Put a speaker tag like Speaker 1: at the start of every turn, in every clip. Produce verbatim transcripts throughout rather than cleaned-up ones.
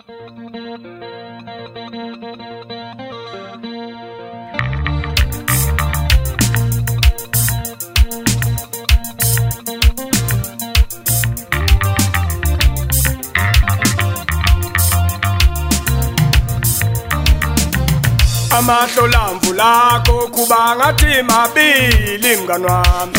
Speaker 1: Amahlo lamvu lakho kuba ngathi mabili mngani wami.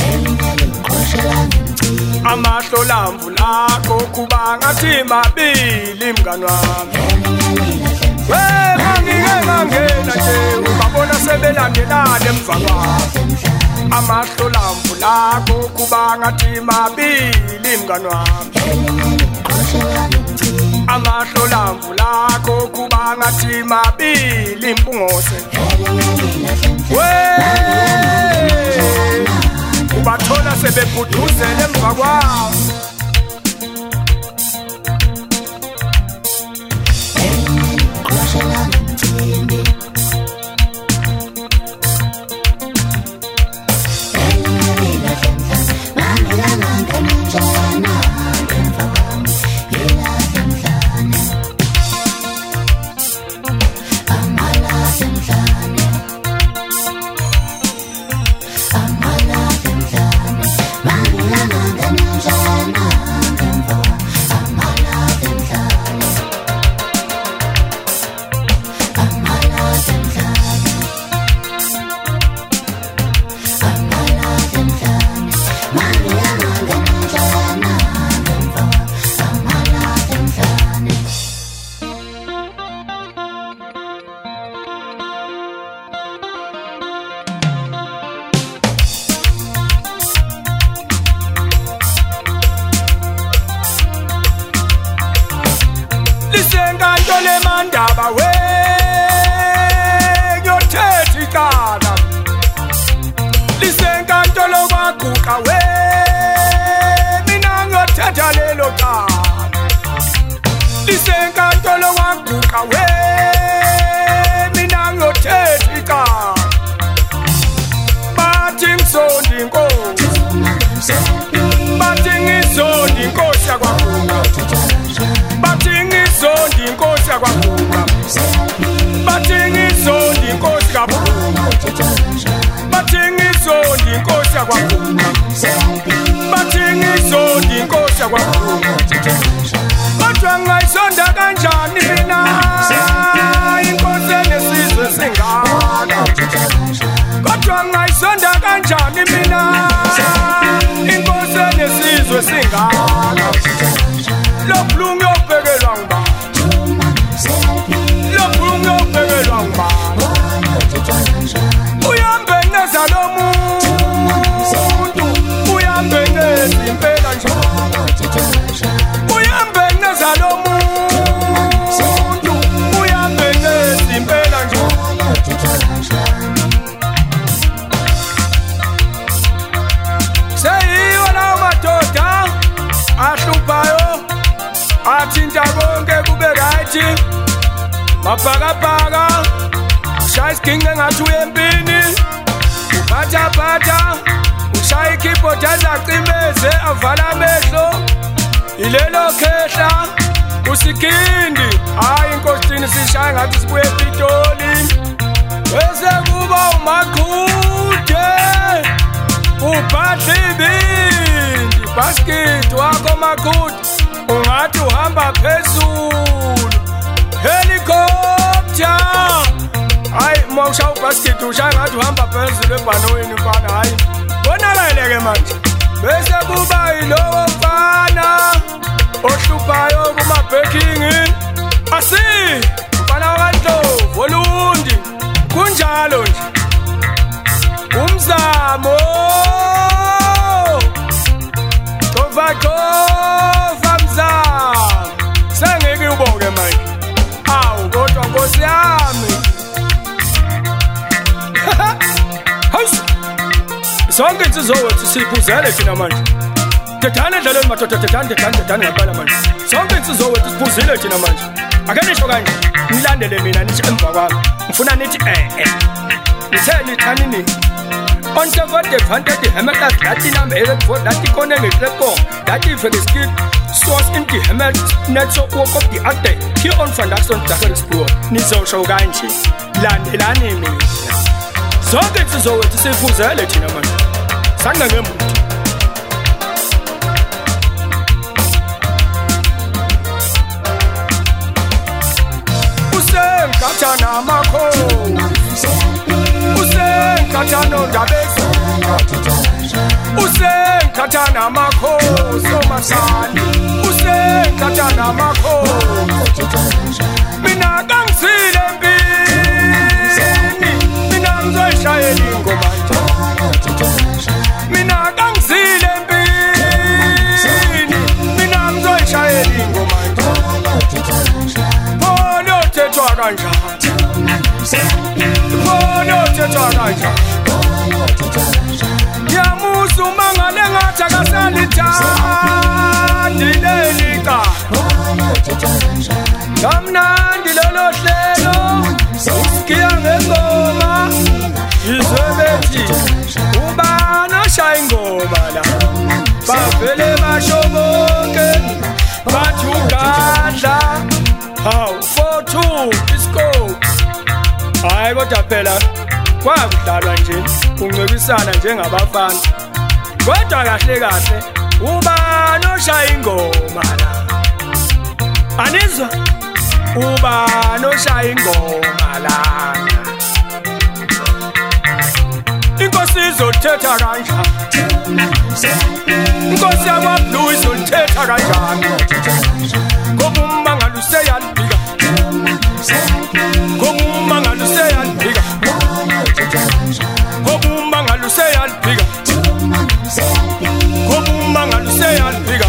Speaker 1: Amahlo lamvu lakho kuba ngathi mabili mngani wami. We ngike ngangena nje ubabona sebelandelana emva kwami. Amahlo lamvu lakho kuba ngathi mabili mngani wami. Amahlo lamvu lakho kuba ngathi mabili impungose. We ubathola sebebhuduzela emva kwawo. Lisenkantolo mandaba we ngiyothetha icala. Lisenkantolo kwaguqa we mina ngiyothetha lelo cala. Lisenkantolo kwaguqa we mina ngiyothetha icala. Bathi ngizondi inkosi, bathi ngizondi inkosi yakwaguqa. Bathi ngizondi inkosi yakwaguqa. Bathi ngizondi inkosi yakwaguqa. Bathi ngizondi inkosi yakwaguqa. Bathi ngizondi inkosi yakwaguqa. Kodwa ngayisonda kanjani mina inkosi enesizwe singaka. Kodwa ngayisonda kanjani mina inkosi enesizwe singaka. Lobulungu yobhekelwa ngubani? Lobulungu yobhekelwa ngubani? Uyambeneza lo muntu, uyambeneza impela nje. Uyambeneza lo muntu, uyambeneza impela nje. Seyiwo lawo madoda ahluphayo athinta konke kube right. Mabhakabhaka ushaya isiginqe ngathi uyempini. Uphathaphatha ushaya ikeyboard azacimeze avala amehlo. Ilelo khehla usigindi hayi inkosini sishaya ngathi sibuye ePitoli. Bese kuba uMaqhude ubhadla ibindi basket wakho Maqhude ungathi uhamba phezulu helicopter. Hayi mawushaya ubasket ushaya ngathi uhamba phezulu ebhanoweni mfana. Hayi bonakele ke manje. Bese kuba yilowo mfana ohluphayo kuma-backing. Asi mfana wakaNdlovu Olundi kunjalo nje umzamo. Kova kova mzamo sengeke ubonge manje. Awu kodwa nkosi yami. Hayi sonke sizowethu siphuzele thina manje. Tethane endleleni madoda, tethane tethane tethane ngempela manje. Sonke sizowethu siphuzile thina manje. Ake nisho kanje nilandele mina nithi emva kwami. Ngifuna nithi eh eh. Nitheni thani nini? On the what the fantasy hammer that in America for that iconic platform that if it is kid source in the Hamlet netso woke up the ade here on Fandaxon Dakar Explore nizosho kanje landelani mina sonke sizowethi sifuzele thina manje sanga ngemuntu Katana mako Usen katano dabesi Usen katana mako somasani Usen katana mako Mina gangsile mpini Mina mzoisha elingo manje Mina gangsile mpini Mina mzoisha elingo manje Polo tetwa kanja Polo tetwa kanja Ya musu mangale ngata kasalita Dilelika Kamnandi lolo hlelo Usikia ngengoma Izwebeti Ubana shayingoma la Bavele bashoboke Bathukadla How for two disco Hayi kodwa phela kwakudlalwa nje kuncebisana njengabafana kodwa kahle kahle uba noshaya ingoma la Anizwa uba noshaya ingoma la Inkosi izothetha kanjani Inkosi yakwaBlue izothetha kanjani Ngoba umangalo useyalibika Ngoba umangalo useyalibika Ngoba umangalo useyalibika Ngoba umangalo useyalibika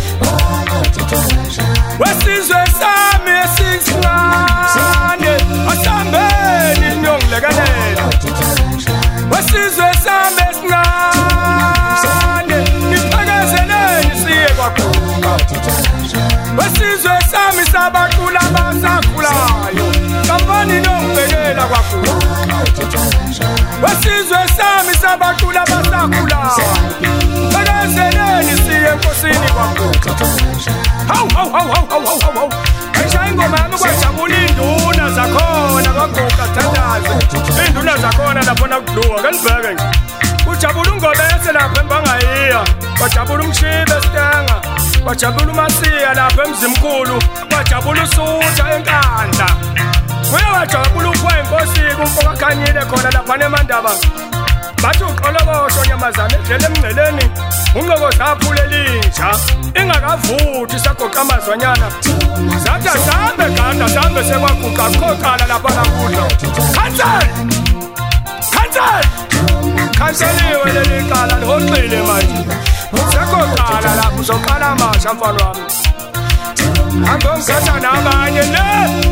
Speaker 1: Wesizwe sami esincane asambeni nyongilekelela Wesizwe sami esincane niphekezeleni siye kwakhona Wesizwe sami sabaqula basakhulayo kampani nongibekela kwakhona Wesizwe sami sabaqula basakhulayo phekezeleni siye enkosini kwakhona Haw haw haw haw haw haw haw Ayishaya ingoma yami kwajabula induna zakhona kwaguqa thandaze induna zakhona lapho nakudluwa kanibheke nje Ujabula ungobese lapho embangayiya kwajabula umshibe Stenga kwajabula uMasiya lapho emzimkhulu kwajabula uSutha enkandla Kuye wajabula upho inkosi kumfoka khanyile khona lapha neMandaba Bathi uqolokosho nyamazana edlela emngceleni unqoko zaphule linja ingakavuthi sagoqa amazwanyana zathi asambe ganda sambe sekwaguqa khoqala lapha nakudla cancel cancel canceliwe leli qala lihoxile manje sekoqala lapho uzoqala amasha mfana wami angomgatha nabanye le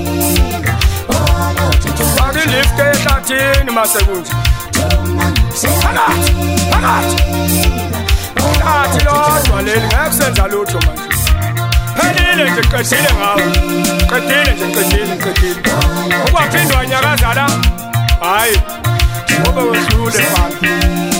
Speaker 1: Bagi lift ehlathini masekunje Phakathi phakathi Phakathi lodwa leli ngekusenza lutho manje Phelile nje qedile ngawo qedile nje qedile qedile Ukwaphindwa nyakaza la hayi ngoba wehlule manje